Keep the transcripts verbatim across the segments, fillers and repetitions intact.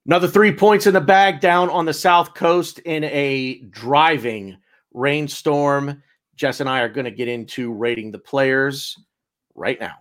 Another three points in the bag down on the South Coast in a driving rainstorm. Jess and I are going to get into rating the players right now.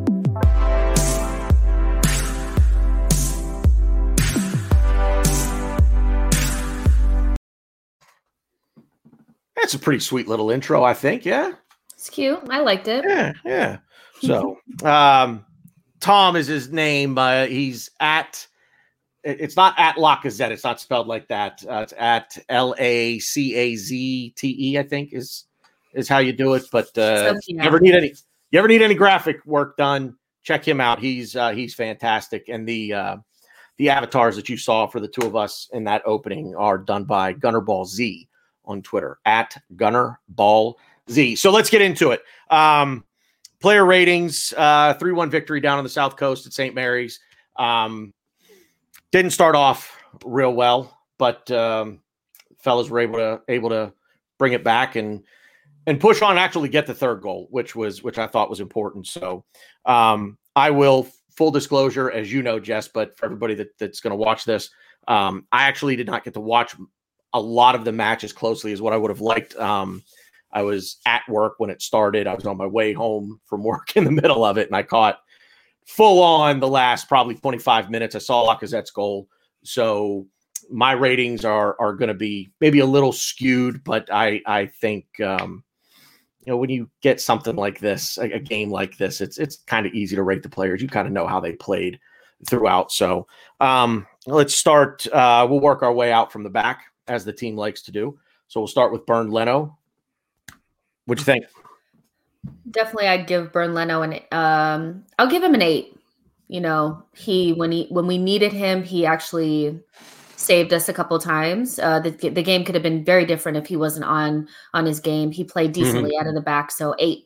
That's a pretty sweet little intro, I think. Yeah. It's cute. I liked it. Yeah. Yeah. So, um, Tom is his name. Uh, he's at, it's not at Lacazette. It's not spelled like that. Uh, it's at L A C A Z T E, I think is, is how you do it. But, uh, you ever need any, you ever need any graphic work done, check him out. He's, uh, he's fantastic. And the, uh, the avatars that you saw for the two of us in that opening are done by Gunner Ball Z on Twitter, at Gunner Ball Z. So let's get into it. Um, player ratings, uh, three one victory down on the South Coast at Saint Mary's. Um, didn't start off real well, but um, fellas were able to able to bring it back and and push on and actually get the third goal, which was which I thought was important. So um, I will, full disclosure, as you know, Jess, but for everybody that, that's going to watch this, um, I actually did not get to watch a lot of the match as closely as what I would have liked. Um, I was at work when it started. I was on my way home from work in the middle of it, and I caught full on the last probably twenty-five minutes. I saw Lacazette's goal. So my ratings are are going to be maybe a little skewed, but I, I think, um, you know, when you get something like this, a, a game like this, it's it's kind of easy to rate the players. You kind of know how they played throughout. So um, let's start. Uh, we'll work our way out from the back, as the team likes to do. So we'll start with Bernd Leno. What'd you think? Definitely, I'd give Bernd Leno an. Um, I'll give him an eight. You know, he when he when we needed him, he actually saved us a couple times. Uh, the the game could have been very different if he wasn't on on his game. He played decently mm-hmm. out of the back, so eight.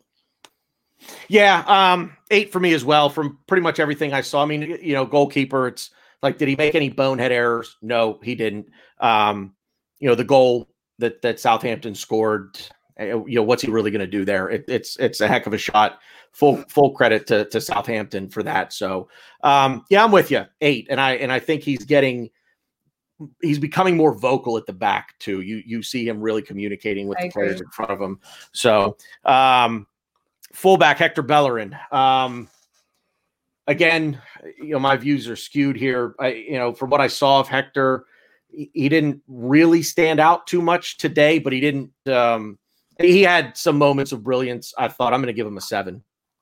Yeah, um, eight for me as well. From pretty much everything I saw. I mean, you know, goalkeeper. It's like, did he make any bonehead errors? No, he didn't. Um, you know, the goal that that Southampton scored. You know, what's he really going to do there? It, it's it's a heck of a shot. Full full credit to to Southampton for that. So um, yeah, I'm with you. Eight, and I and I think he's getting he's becoming more vocal at the back too. You you see him really communicating with I the agree. players in front of him. So um, fullback Hector Bellerin. Um, again, you know, my views are skewed here. I, you know, from what I saw of Hector, he, he didn't really stand out too much today, but he didn't. Um, He had some moments of brilliance. I thought I'm going to give him a seven.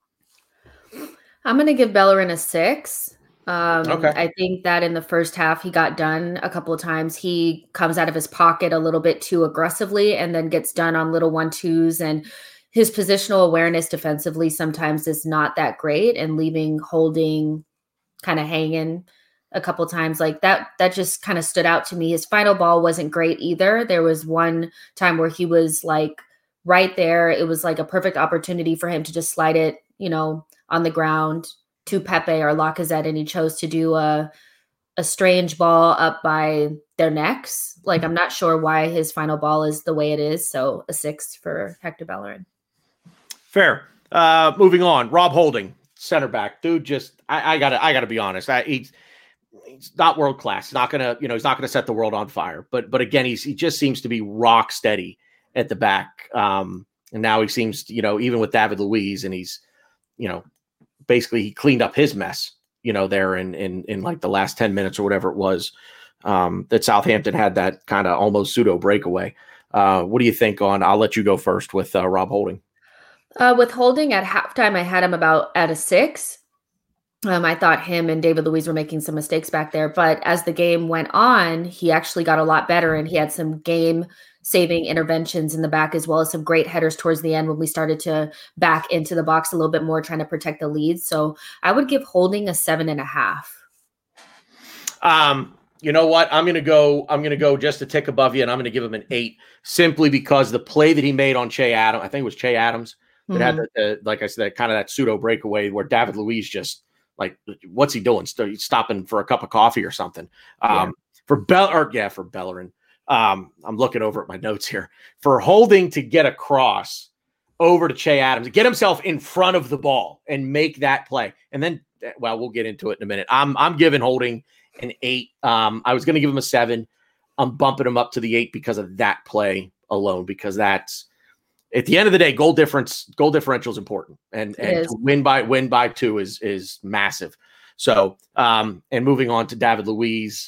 I'm going to give Bellerin a six. Um, okay. I think that in the first half, he got done a couple of times. He comes out of his pocket a little bit too aggressively and then gets done on little one-twos. And his positional awareness defensively sometimes is not that great, and leaving Holding kind of hanging a couple times like that, that just kind of stood out to me. His final ball wasn't great either. There was one time where he was like, right there, it was like a perfect opportunity for him to just slide it, you know, on the ground to Pepe or Lacazette, and he chose to do a a strange ball up by their necks. Like, I'm not sure why his final ball is the way it is. So a six for Hector Bellerin. Fair. Uh, moving on, Rob Holding, center back, dude. Just I, I gotta I gotta be honest. I, he's he's not world class. Not gonna you know he's not gonna set the world on fire. But but again, he's he just seems to be rock steady at the back. Um, and now he seems, you know, even with David Luiz, and he's, you know, basically he cleaned up his mess, you know, there in, in, in like the last ten minutes or whatever it was, um, that Southampton had that kind of almost pseudo breakaway. Uh, what do you think on, I'll let you go first with uh, Rob Holding. Uh, with Holding at halftime, I had him about at a six. Um, I thought him and David Luiz were making some mistakes back there, but as the game went on, he actually got a lot better, and he had some game saving interventions in the back, as well as some great headers towards the end when we started to back into the box a little bit more, trying to protect the lead. So I would give Holding a seven and a half. Um, you know what? I'm going to go, I'm going to go just a tick above you, and I'm going to give him an eight, simply because the play that he made on Che Adams, I think it was Che Adams that mm-hmm. had the, the, like I said, kind of that pseudo breakaway where David Luiz just like, what's he doing? St- stopping for a cup of coffee or something. Um, yeah. for Bell or yeah, for Bellerin. Um, I'm looking over at my notes here, for Holding to get across over to Che Adams, get himself in front of the ball and make that play. And then, well, we'll get into it in a minute. I'm I'm giving Holding an eight. Um, I was going to give him a seven. I'm bumping him up to the eight because of that play alone, because that's at the end of the day, goal difference, goal differential is important, and and is. to win by win by two is is massive. So, um, and moving on to David Luiz.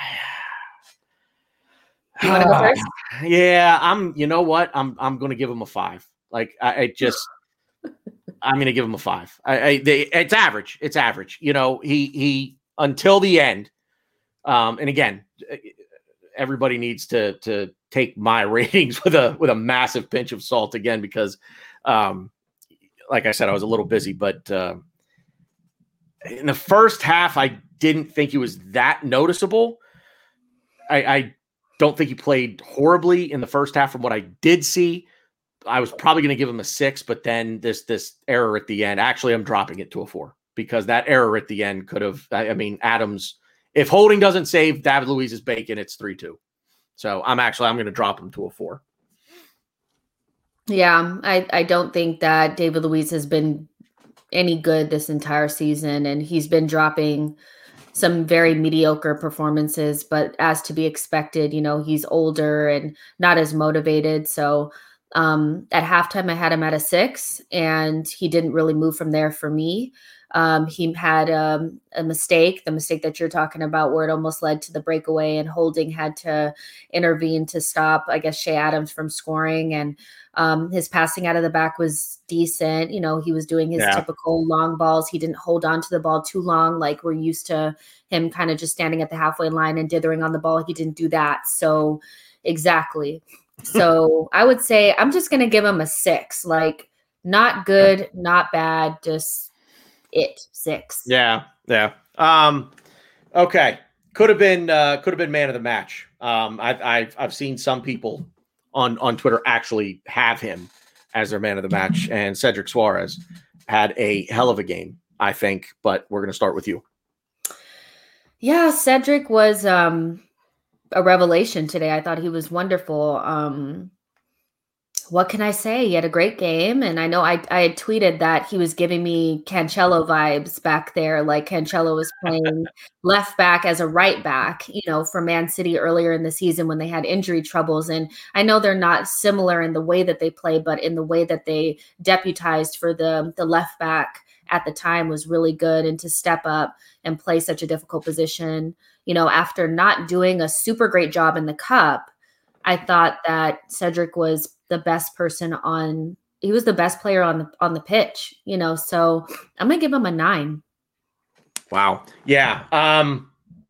You want to go first? Yeah, I'm. You know what? I'm. I'm going to give him a five. Like I, I just, I'm going to give him a five. I, I they, it's average. It's average. You know, he he until the end. Um, and again, everybody needs to to take my ratings with a with a massive pinch of salt again, because, um, like I said, I was a little busy, but uh, in the first half, I didn't think he was that noticeable. I. I don't think he played horribly in the first half from what I did see. I was probably going to give him a six, but then this this error at the end, actually I'm dropping it to a four, because that error at the end could have, I, I mean, Adams, if Holding doesn't save David Luiz's bacon, it's three two. So I'm actually, I'm going to drop him to a four. Yeah, I, I don't think that David Luiz has been any good this entire season, and he's been dropping some very mediocre performances, but as to be expected, you know, he's older and not as motivated. So um, at halftime, I had him at a six, and he didn't really move from there for me. Um, he had um, a mistake, the mistake that you're talking about, where it almost led to the breakaway, and Holding had to intervene to stop, I guess, Shea Adams from scoring. And um, his passing out of the back was decent. You know, he was doing his Yeah. typical long balls. He didn't hold on to the ball too long, like we're used to him kind of just standing at the halfway line and dithering on the ball. He didn't do that. So exactly. So I would say I'm just going to give him a six, like not good, not bad, just it six. Yeah. Yeah. Um, okay. Could have been, uh, could have been man of the match. Um, I've, I've, I've seen some people on, on Twitter actually have him as their man of the match, and Cedric Suarez had a hell of a game, I think, but we're going to start with you. Yeah. Cedric was, um, a revelation today. I thought he was wonderful. Um, what can I say? He had a great game. And I know I, I had tweeted that he was giving me Cancelo vibes back there. Like Cancelo was playing left back as a right back, you know, for Man City earlier in the season when they had injury troubles. And I know they're not similar in the way that they play, but in the way that they deputized for the, the left back at the time was really good. And to step up and play such a difficult position, you know, after not doing a super great job in the cup, I thought that Cedric was the best person on, he was the best player on the, on the pitch, you know, so I'm going to give him a nine. Wow. Yeah. Um,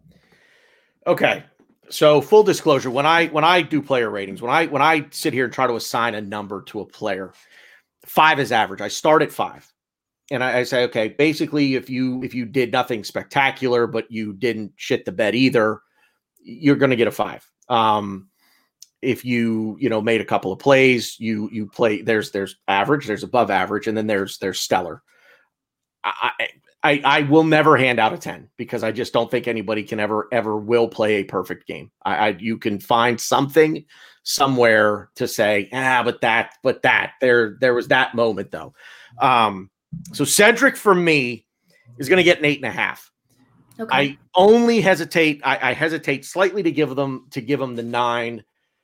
okay. So full disclosure, when I, when I do player ratings, when I, when I sit here and try to assign a number to a player, five is average. I start at five. And I, I say, okay, basically, if you if you did nothing spectacular, but you didn't shit the bed either, you're going to get a five. Um, if you you know made a couple of plays, you you play. There's there's average, there's above average, and then there's there's stellar. I I I will never hand out a ten, because I just don't think anybody can ever ever will play a perfect game. I, I you can find something somewhere to say, ah, but that but that there there was that moment though. Um, So Cedric, for me, is going to get an eight and a half. Okay. I only hesitate. I, I hesitate slightly to give them to give them the nine.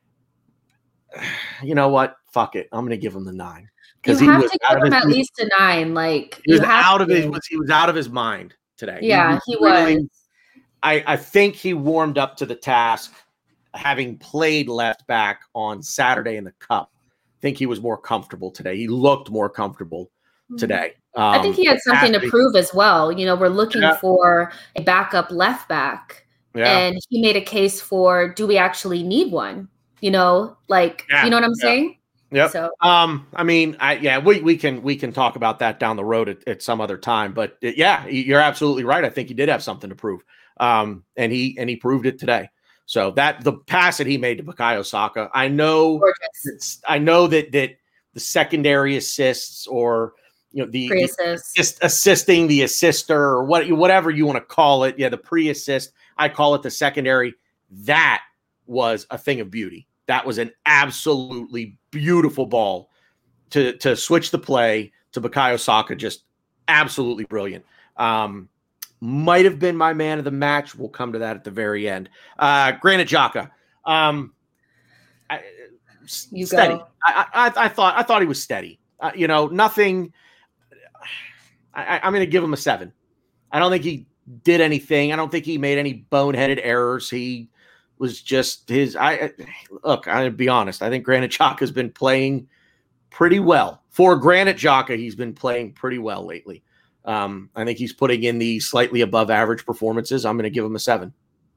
You know what? Fuck it. I'm going to give him the nine, because he have was to give him at his, least a nine. Like he was out of his. He was out of his mind today. Yeah, he was. He really, was. I I think he warmed up to the task, having played left back on Saturday in the Cup. I think he was more comfortable today. He looked more comfortable today. Um, I think he had something to prove as well. You know, we're looking yeah. for a backup left back, yeah. and he made a case for, do we actually need one? You know, like, yeah. you know what I'm yeah. saying? Yep. So, um, I mean, I, yeah, we, we can, we can talk about that down the road at, at some other time, but it, yeah, you're absolutely right. I think he did have something to prove. Um, and he, and he proved it today. So that the pass that he made to Bukayo Saka, I know, I know that, that the secondary assists, or, you know, the, the assist, assisting the assister, or what, whatever you want to call it. Yeah. The pre-assist, I call it the secondary. That was a thing of beauty. That was an absolutely beautiful ball to, to switch the play to Bukayo Saka. Just absolutely brilliant. Um, might have been my man of the match. We'll come to that at the very end. Uh, Granit Xhaka. Um, I, you steady. Go. I, I, I thought I thought he was steady. Uh, you know, nothing. I, I'm going to give him a seven. I don't think he did anything. I don't think he made any boneheaded errors. He was just his. I look. I'll be honest. I think Granit Xhaka has been playing pretty well. For Granit Xhaka, he's been playing pretty well lately. Um, I think he's putting in the slightly above average performances. I'm going to give him a seven.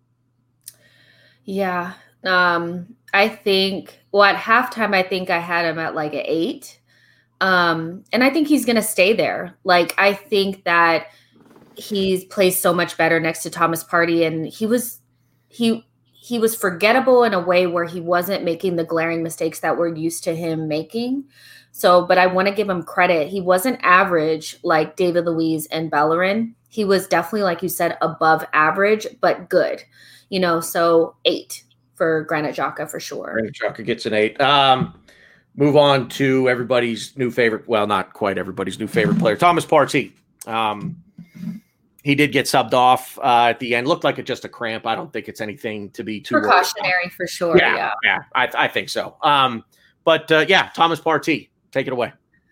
Yeah. Um, I think, well, at halftime, I think I had him at like an eight. Um, and I think he's going to stay there. Like, I think that he's plays so much better next to Thomas Partey, and he was, he, he was forgettable in a way where he wasn't making the glaring mistakes that we're used to him making. So, but I want to give him credit. He wasn't average like David Luiz and Bellerin. He was definitely, like you said, above average, but good. You know, so eight for Granit Xhaka for sure. Granit Xhaka gets an eight. Um, move on to everybody's new favorite. Well, not quite everybody's new favorite player, Thomas Partey. Um, he did get subbed off uh, at the end. Looked like it just a cramp. I don't think it's anything to be too precautionary for sure. Yeah, yeah, yeah I, I think so. Um, but uh, yeah, Thomas Partey. Take it away.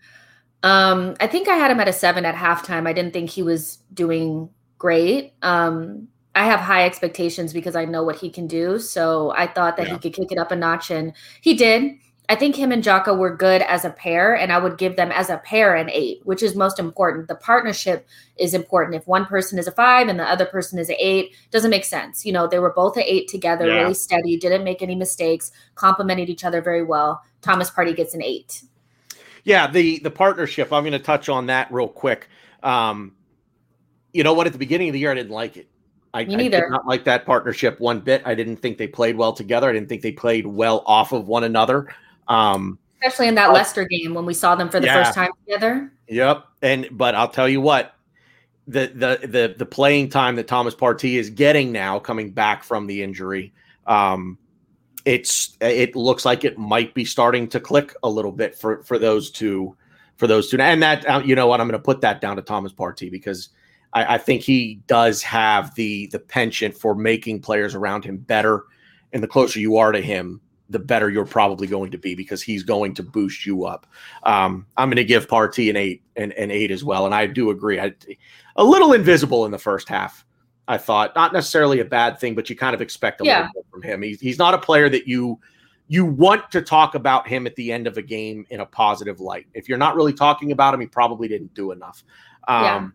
Um, I think I had him at a seven at halftime. I didn't think he was doing great. Um, I have high expectations because I know what he can do. So I thought that yeah. he could kick it up a notch, and he did. I think him and Xhaka were good as a pair, and I would give them as a pair an eight, which is most important. The partnership is important. If one person is a five and the other person is an eight, doesn't make sense. You know, they were both an eight together, yeah. really steady, didn't make any mistakes, complemented each other very well. Thomas Partey gets an eight. Yeah, the the partnership, I'm going to touch on that real quick. Um, you know what? At the beginning of the year, I didn't like it. I, Me neither. I did not like that partnership one bit. I didn't think they played well together. I didn't think they played well off of one another. Um, Especially in that uh, Leicester game when we saw them for the yeah. first time together. Yep. And but I'll tell you what, the the the the playing time that Thomas Partey is getting now, coming back from the injury, um, it's it looks like it might be starting to click a little bit for for those two for those two. And that uh, you know what, I'm going to put that down to Thomas Partey because I, I think he does have the the penchant for making players around him better. And the closer you are to him, the better you're probably going to be because he's going to boost you up. Um, I'm going to give Partey an eight and an eight as well. And I do agree. I, a little invisible in the first half, I thought. Not necessarily a bad thing, but you kind of expect a yeah. little bit from him. He's, he's not a player that you you want to talk about him at the end of a game in a positive light. If you're not really talking about him, he probably didn't do enough. Um, yeah.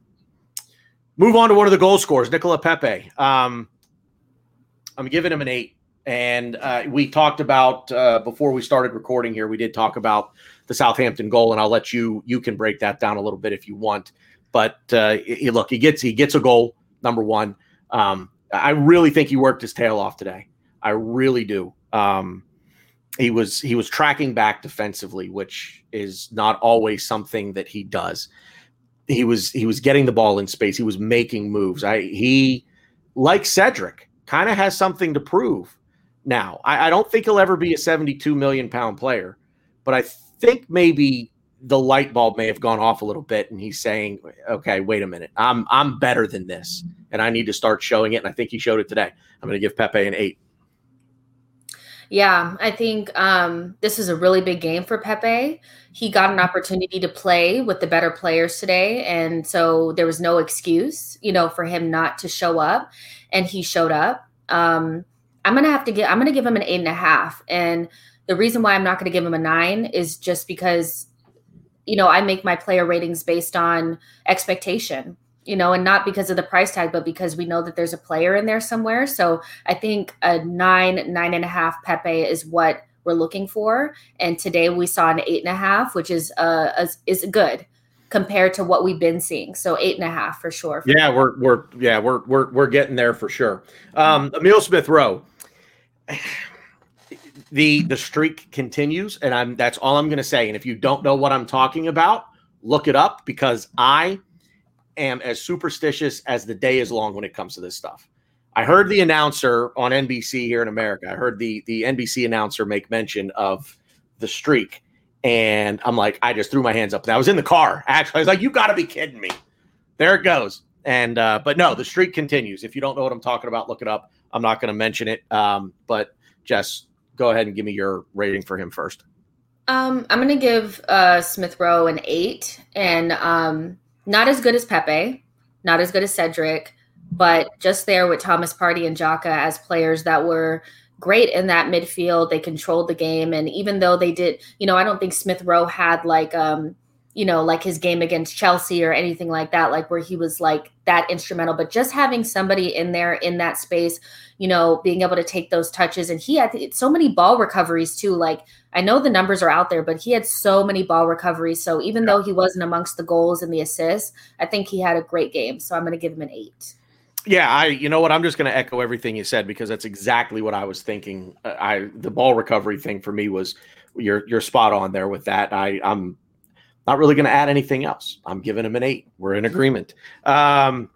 Move on to one of the goal scorers, Nicola Pepe. Um, I'm giving him an eight. And uh, we talked about uh, before we started recording here, we did talk about the Southampton goal, and I'll let you you can break that down a little bit if you want. But uh, he, look, he gets he gets a goal, number one. Um, I really think he worked his tail off today. I really do. Um, he was he was tracking back defensively, which is not always something that he does. He was he was getting the ball in space. He was making moves. I he like Cedric kind of has something to prove. Now, I, I don't think he'll ever be a seventy-two million pound player, but I think maybe the light bulb may have gone off a little bit, and he's saying, "Okay, wait a minute, I'm I'm better than this, and I need to start showing it." And I think he showed it today. I'm going to give Pepe an eight. Yeah, I think um, this is a really big game for Pepe. He got an opportunity to play with the better players today, and so there was no excuse, you know, for him not to show up, and he showed up. Um, I'm going to have to give, I'm going to give him an eight and a half. And the reason why I'm not going to give him a nine is just because, you know, I make my player ratings based on expectation, you know, and not because of the price tag, but because we know that there's a player in there somewhere. So I think a nine, nine and a half Pepe is what we're looking for. And today we saw an eight and a half, which is, uh, is, is good compared to what we've been seeing. So eight and a half for sure. For yeah, we're, we're, yeah, we're, we're, we're getting there for sure. Um, Emile Smith-Rowe, the, the streak continues, and I'm, that's all I'm going to say. And if you don't know what I'm talking about, look it up, because I am as superstitious as the day is long when it comes to this stuff. I heard the announcer on N B C here in America. I heard the, the N B C announcer make mention of the streak. And I'm like, I just threw my hands up. And I was in the car. Actually, I was like, you got to be kidding me. There it goes. And uh, but no, the streak continues. If you don't know what I'm talking about, look it up. I'm not going to mention it. Um, but Jess, go ahead and give me your rating for him first. Um, I'm going to give uh, Smith Rowe an eight, and um, not as good as Pepe, not as good as Cedric, but just there with Thomas Partey and Xhaka as players that were great in that midfield. They controlled the game. And even though they did, you know, I don't think Smith Rowe had like, um, you know, like his game against Chelsea or anything like that, like where he was like that instrumental, but just having somebody in there in that space, you know, being able to take those touches. And he had so many ball recoveries too. Like, I know the numbers are out there, but he had so many ball recoveries. So even yeah. though he wasn't amongst the goals and the assists, I think he had a great game. So I'm going to give him an eight. Yeah, I. You know what? I'm just going to echo everything you said because that's exactly what I was thinking. I the ball recovery thing for me was you're you're spot on there with that. I I'm not really going to add anything else. I'm giving him an eight. We're in agreement. Um,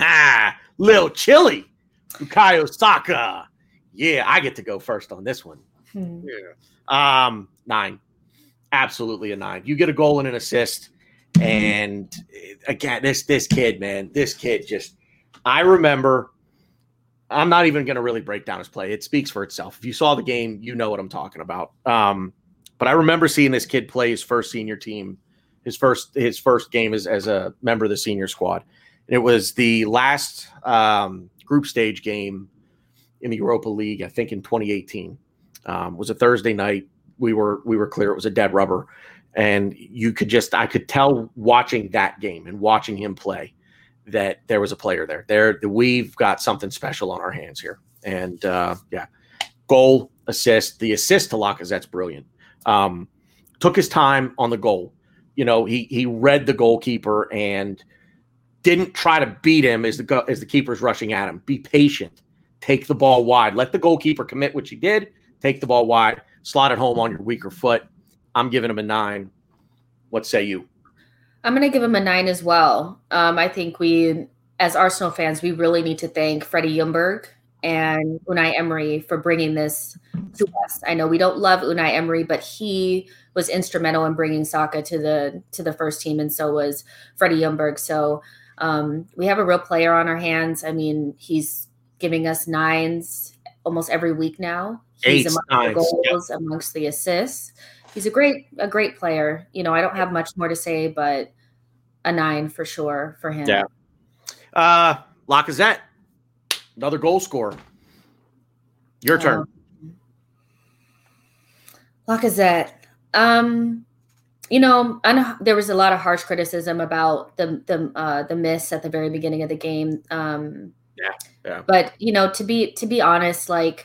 Lil Chili, Bukayo Saka. Yeah, I get to go first on this one. Hmm. Yeah. Um, nine. Absolutely a nine. You get a goal and an assist, and again, this this kid, man, this kid just. I remember, I'm not even going to really break down his play. It speaks for itself. If you saw the game, you know what I'm talking about. Um, but I remember seeing this kid play his first senior team, his first his first game as, as a member of the senior squad. And it was the last um, group stage game in the Europa League, I think in twenty eighteen. Um, it was a Thursday night. We were we were clear. It was a dead rubber. And you could just, I could tell watching that game and watching him play that there was a player there. There, we've got something special on our hands here. And uh, yeah, goal, assist. The assist to Lacazette's brilliant. Um, took his time on the goal. You know, he he read the goalkeeper and didn't try to beat him as the as the keeper's rushing at him. Be patient. Take the ball wide. Let the goalkeeper commit, which he did. Take the ball wide. Slot it home on your weaker foot. I'm giving him a nine. What say you? I'm going to give him a nine as well. Um, I think we, as Arsenal fans, we really need to thank Freddie Ljungberg and Unai Emery for bringing this to us. I know we don't love Unai Emery, but he was instrumental in bringing Saka to the to the first team, and so was Freddie Ljungberg. So um, we have a real player on our hands. I mean, he's giving us nines almost every week now. He's Eight, amongst nines, the goals, yeah. amongst the assists. He's a great, a great player. You know, I don't have much more to say, but a nine for sure for him. Yeah. Uh, Lacazette, another goal scorer. Your turn. Um, Lacazette. Um, you know, I know there was a lot of harsh criticism about the the uh, the miss at the very beginning of the game. Um, yeah, yeah. But you know, to be to be honest, like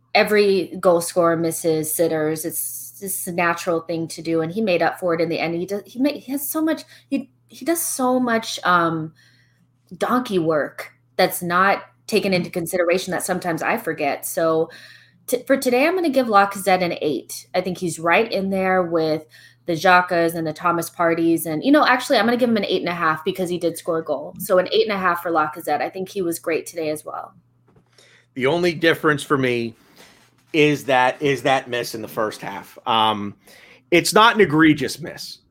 every goal scorer misses sitters. It's just a natural thing to do, and he made up for it in the end. He does. He, made, he has so much. He he does so much um, donkey work that's not taken into consideration that sometimes I forget. So t- for today, I'm going to give Lacazette an eight. I think he's right in there with the Xhakas and the Thomas Parties, and you know, actually, I'm going to give him an eight and a half because he did score a goal. So an eight and a half for Lacazette. I think he was great today as well. The only difference for me is that is that miss in the first half. Um, it's not an egregious miss.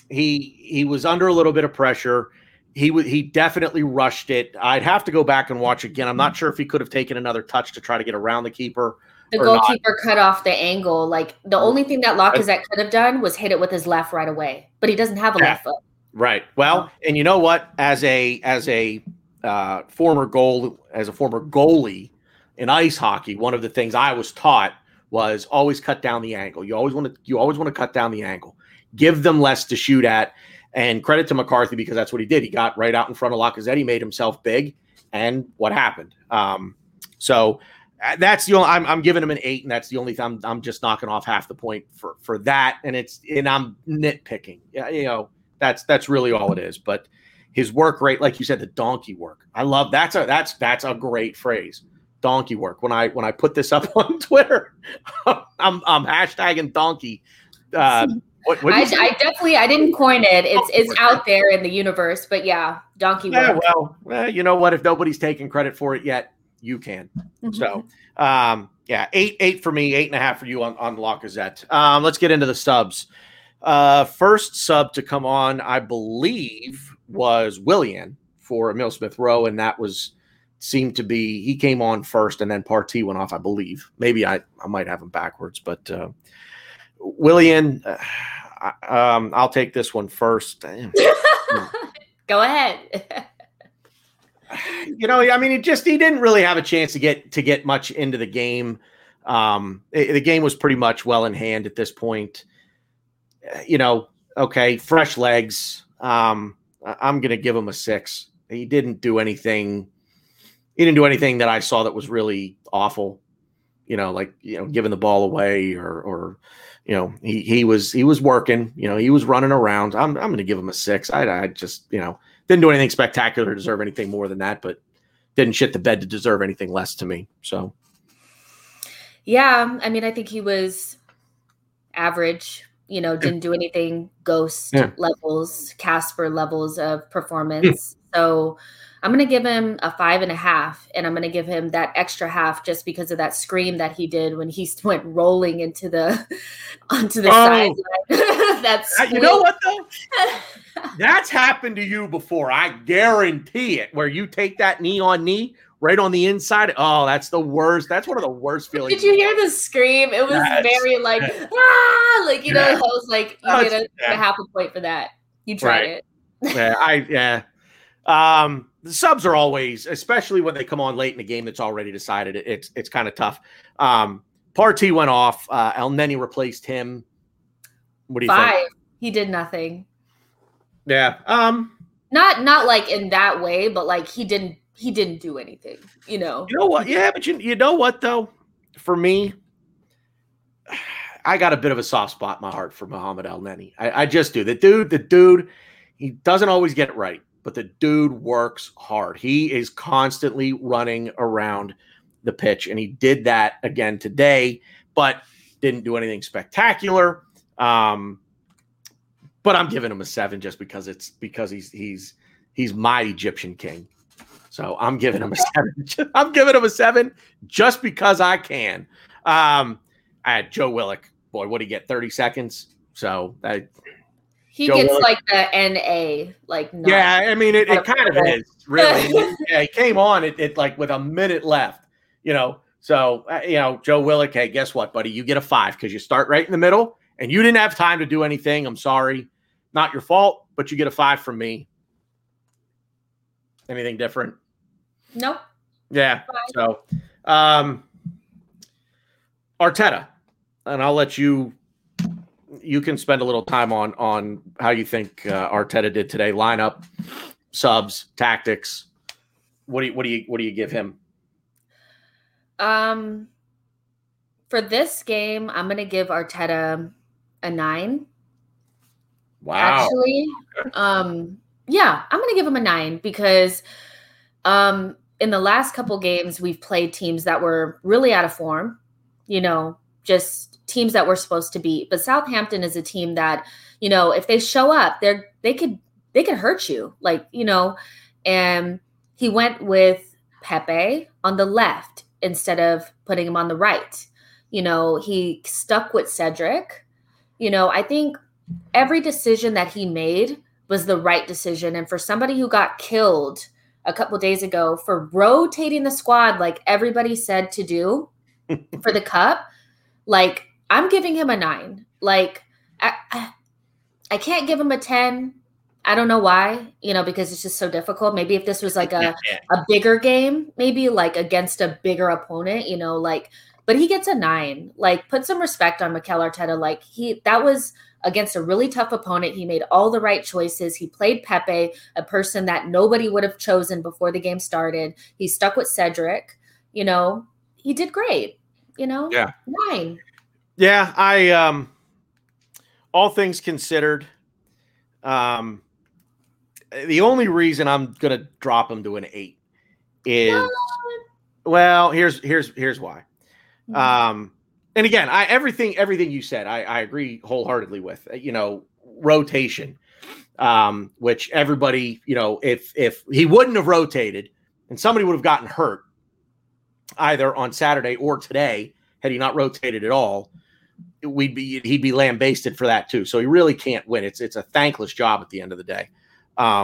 He he was under a little bit of pressure. He w- he definitely rushed it. I'd have to go back and watch again. I'm not sure if he could have taken another touch to try to get around the keeper. The goalkeeper not. cut off the angle. Like the only thing that Lacazette could have done was hit it with his left right away. But he doesn't have a yeah. left foot. Right. Well, oh. and you know what? As a as a uh, former goal as a former goalie. In ice hockey, one of the things I was taught was always cut down the angle. You always want to you always want to cut down the angle. Give them less to shoot at. And credit to McCarthy because that's what he did. He got right out in front of Lacazette. He made himself big. And what happened? Um, so that's the only I'm, I'm giving him an eight, and that's the only thing I'm I'm just knocking off half the point for for that. And it's and I'm nitpicking. Yeah, you know, that's that's really all it is. But his work rate, like you said, the donkey work. I love that's a that's that's a great phrase. Donkey work. When I when I put this up on Twitter, I'm I'm hashtagging donkey. Uh, what, what I, I definitely I didn't coin it. It's it's out there in the universe, but yeah, donkey yeah, work. Well, well, you know what? If nobody's taking credit for it yet, you can. Mm-hmm. So, um, yeah, eight eight for me, eight and a half for you on on Lacazette. Um, let's get into the subs. Uh, first sub to come on, I believe, was Willian for Emil Smith Rowe, and that was seemed to be he came on first, and then Partee went off, I believe. Maybe I, I might have him backwards, but uh, Willian, uh, I, um, I'll take this one first. Go ahead. You know, I mean, it just he didn't really have a chance to get to get much into the game. Um, it, the game was pretty much well in hand at this point. You know, okay, fresh legs. Um, I'm going to give him a six. He didn't do anything. He didn't do anything that I saw that was really awful. You know, like you know, giving the ball away or or you know, he he was he was working. You know, he was running around. I'm I'm going to give him a six. I I just you know. Didn't do anything spectacular to deserve anything more than that, but didn't shit the bed to deserve anything less to me. So, yeah, I mean, I think he was average, you know, didn't do anything ghost yeah. levels, Casper levels of performance. Mm. So I'm going to give him a five and a half, and I'm going to give him that extra half just because of that scream that he did when he went rolling into the onto the oh. sideline. That's you know what though? That's happened to you before. I guarantee it. Where you take that knee on knee right on the inside. Oh, that's the worst. That's one of the worst feelings. Did you hear the scream? It was that's, very like ah, like you yeah. know. I was like, you get a, yeah. a half a point for that. You tried right. it. yeah, I yeah. Um, the subs are always, especially when they come on late in the game that's already decided. It, it's it's kind of tough. Um, Partee went off. Uh, Elneny replaced him. What do you Five. think? He did nothing. Yeah. Um. Not not like in that way, but like he didn't he didn't do anything. You know. You know what? Yeah, but you you know what though? For me, I got a bit of a soft spot in my heart for Mohamed Elneny. I, I just do. The dude, the dude, he doesn't always get it right. But the dude works hard. He is constantly running around the pitch, and he did that again today, but didn't do anything spectacular. Um, but I'm giving him a seven just because it's because he's he's he's my Egyptian king. So I'm giving him a seven. I'm giving him a seven just because I can. Um, I had Joe Willock. Boy, what did he get? thirty seconds. So I. He Joe gets Willock. like the N A, like not, yeah. I mean, it, it kind of is really. Yeah, he came on it, it like with a minute left, you know. So uh, you know, Joe Willock. Hey, guess what, buddy? You get a five because you start right in the middle, and you didn't have time to do anything. I'm sorry, not your fault, but you get a five from me. Anything different? Nope. Yeah. Five. So, um, Arteta, and I'll let you. You can spend a little time on on how you think uh, Arteta did today. Lineup, subs, tactics. What do you what do you what do you give him? Um, for this game, I'm going to give Arteta a nine. Wow. Actually, um, yeah, I'm going to give him a nine because um, in the last couple games, we've played teams that were really out of form. You know, just. Teams that we're supposed to beat, but Southampton is a team that, you know, if they show up, they're they could they could hurt you, like you know. And he went with Pepe on the left instead of putting him on the right. You know, he stuck with Cedric. You know, I think every decision that he made was the right decision. And for somebody who got killed a couple days ago for rotating the squad, like everybody said to do for the cup, like. I'm giving him a nine. Like, I, I, I can't give him a ten. I don't know why, you know, because it's just so difficult. Maybe if this was like a, a bigger game, maybe like against a bigger opponent, you know, like, but he gets a nine. Like, put some respect on Mikel Arteta. Like, he, that was against a really tough opponent. He made all the right choices. He played Pepe, a person that nobody would have chosen before the game started. He stuck with Cedric, you know, he did great, you know, yeah. Nine. Yeah, I um all things considered, um the only reason I'm gonna drop him to an eight is no. well, here's here's here's why. Mm-hmm. Um and again, I everything everything you said, I, I agree wholeheartedly with. You know, rotation. Um, which everybody, you know, if if he wouldn't have rotated and somebody would have gotten hurt either on Saturday or today, had he not rotated at all. We'd be he'd be lambasted for that too. So he really can't win. It's it's a thankless job at the end of the day. Um,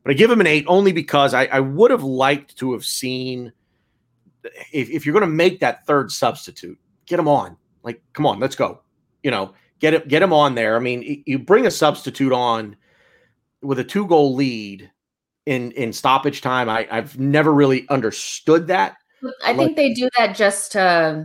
But I give him an eight only because I, I would have liked to have seen if, if you're going to make that third substitute, get him on. Like, come on, let's go. You know, get it, get him on there. I mean, you bring a substitute on with a two goal lead in, in stoppage time. I, I've never really understood that. I think like, they do that just to,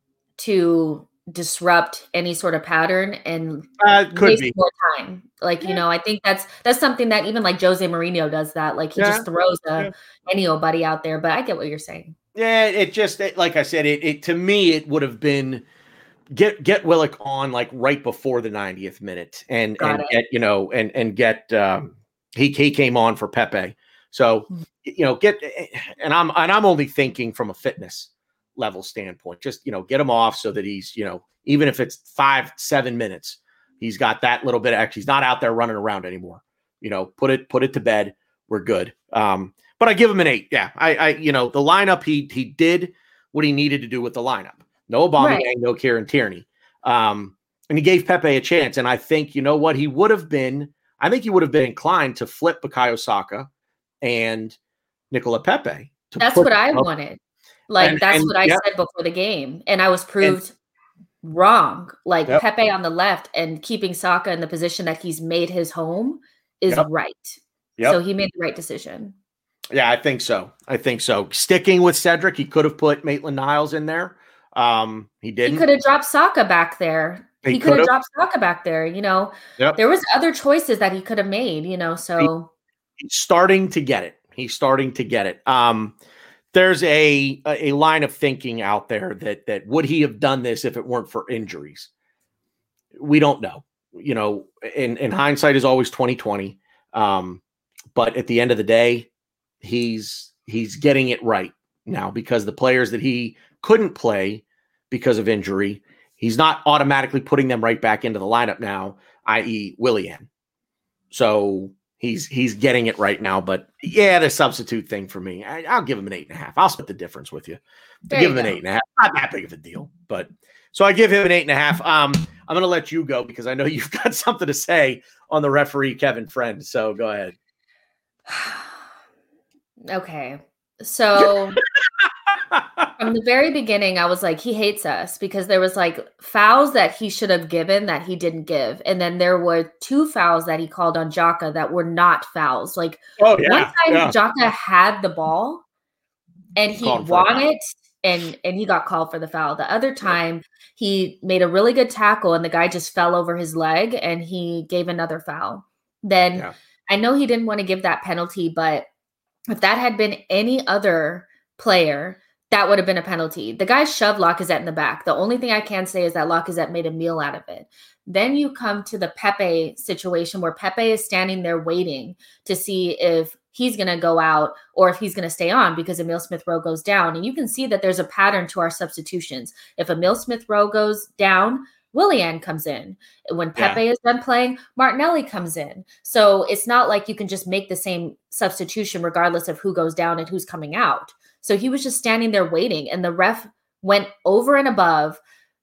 to disrupt any sort of pattern and uh, could waste be more time. Like, yeah. you know, I think that's that's something that even like Jose Mourinho does that. Like he yeah. just throws a, yeah. any old buddy out there. But I get what you're saying. Yeah, it just it, like I said, it, it to me it would have been get get Willock on like right before the ninetieth minute and Got and it. get you know and and get um, he he came on for Pepe. So you know get and I'm and I'm only thinking from a fitness level standpoint. Just you know get him off so that he's you know even if it's five seven minutes, he's got that little bit of actually he's not out there running around anymore. You know, put it put it to bed. We're good. Um, but I give him an eight. Yeah, I, I you know the lineup he he did what he needed to do with the lineup. No Aubameyang, right. no Kieran Tierney, um, and he gave Pepe a chance. And I think you know what he would have been. I think he would have been inclined to flip Bukayo Saka and Nicola Pepe. That's what I up. wanted. Like and, that's and, what I yeah. said before the game, and I was proved and, wrong. Like yep. Pepe on the left and keeping Saka in the position that he's made his home is yep. right. Yep. So he made the right decision. Yeah, I think so. I think so. Sticking with Cedric, he could have put Maitland-Niles in there. Um, he didn't. He could have dropped Saka back there. He, he could have dropped Saka back there. You know, yep. there was other choices that he could have made. You know, so he, he's starting to get it. He's starting to get it. Um, there's a a line of thinking out there that that would he have done this if it weren't for injuries? We don't know. You know, in in hindsight is always twenty twenty. Um, but at the end of the day, he's he's getting it right now because the players that he couldn't play because of injury, he's not automatically putting them right back into the lineup now, that is. Willian. So he's he's getting it right now. But yeah, the substitute thing for me, I, I'll give him an eight and a half. I'll split the difference with you. Give you him go. an eight and a half. Not that big of a deal, but so I give him an eight and a half. Um, I'm going to let you go because I know you've got something to say on the referee, Kevin Friend. So go ahead. Okay. So from the very beginning, I was like, he hates us because there was like fouls that he should have given that he didn't give. And then there were two fouls that he called on Xhaka that were not fouls. Like oh, yeah, one time yeah. Xhaka had the ball and he won it and, and he got called for the foul. The other time he made a really good tackle and the guy just fell over his leg and he gave another foul. Then yeah. I know he didn't want to give that penalty, but if that had been any other player, that would have been a penalty. The guy shoved Lacazette in the back. The only thing I can say is that Lacazette made a meal out of it. Then you come to the Pepe situation where Pepe is standing there waiting to see if he's going to go out or if he's going to stay on because Emile Smith-Rowe goes down. And you can see that there's a pattern to our substitutions. If Emile Smith-Rowe goes down, Willian comes in. When Pepe yeah. is done playing, Martinelli comes in. So it's not like you can just make the same substitution regardless of who goes down and who's coming out. So he was just standing there waiting, and the ref went over and above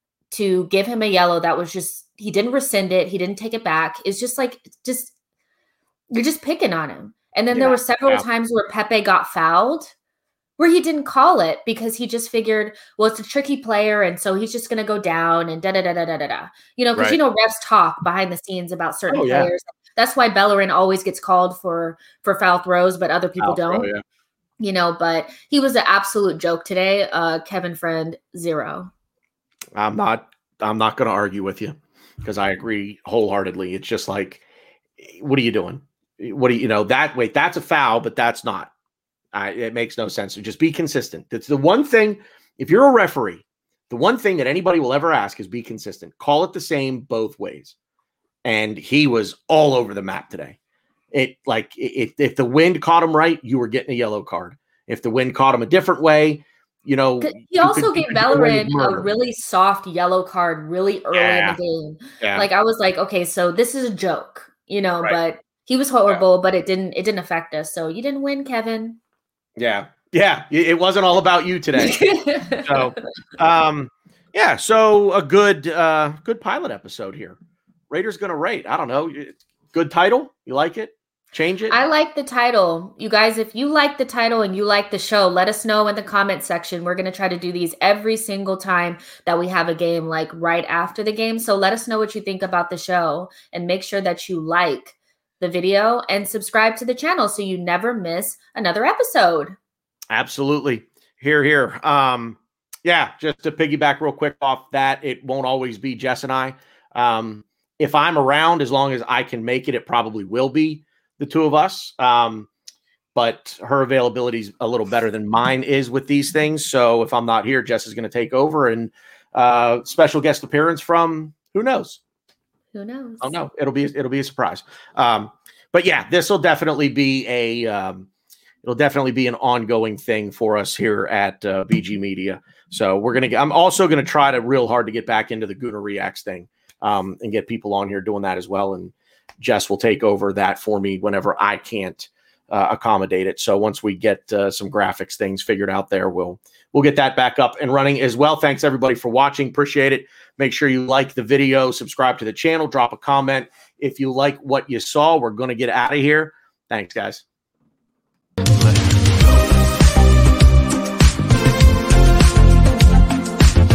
to give him a yellow that was just, he didn't rescind it. He didn't take it back. It's just like, just, you're just picking on him. And then yeah. there were several yeah. times where Pepe got fouled where he didn't call it because he just figured, well, it's a tricky player. And so he's just going to go down and da, da, da, da, da, da, da. You know, because, right. you know, refs talk behind the scenes about certain oh, yeah. players. That's why Bellerin always gets called for, for foul throws, but other people foul don't. Throw, yeah. You know, but he was an absolute joke today. Uh, Kevin Friend, zero. I'm not, I'm not going to argue with you because I agree wholeheartedly. It's just like, what are you doing? What do you, you know, that, wait, that's a foul, but that's not. Uh, it makes no sense. So just be consistent. That's the one thing. If you're a referee, the one thing that anybody will ever ask is be consistent. Call it the same both ways. And he was all over the map today. It like if if the wind caught him right, you were getting a yellow card. If the wind caught him a different way, you know. He also gave Bellerin a really soft yellow card really early yeah. in the game. Yeah. Like I was like, okay, so this is a joke, you know. Right. But he was horrible, yeah. but it didn't it didn't affect us. So you didn't win, Kevin. Yeah, yeah. It wasn't all about you today. so, um, yeah. So a good uh, good pilot episode here. Raiders gonna rate. I don't know. Good title. You like it? Change it? I like the title. You guys, if you like the title and you like the show, let us know in the comment section. We're going to try to do these every single time that we have a game, like right after the game. So let us know what you think about the show and make sure that you like the video and subscribe to the channel so you never miss another episode. Absolutely. Here, here. Um, yeah, just to piggyback real quick off that, it won't always be Jess and I. Um, if I'm around, as long as I can make it, it probably will be the two of us. Um, but her availability is a little better than mine is with these things. So if I'm not here, Jess is going to take over, and uh, special guest appearance from who knows? Who knows? Oh no, it'll be it'll be a surprise. Um, but yeah, this will definitely be a um, it'll definitely be an ongoing thing for us here at uh, B G Media. So we're gonna. I'm also gonna try to real hard to get back into the Gooner Reacts thing um, and get people on here doing that as well. And Jess will take over that for me whenever I can't uh, accommodate it. So once we get uh, some graphics things figured out there, we'll we'll get that back up and running as well. Thanks everybody for watching. Appreciate it. Make sure you like the video, subscribe to the channel, drop a comment if you like what you saw. We're going to get out of here. Thanks, guys.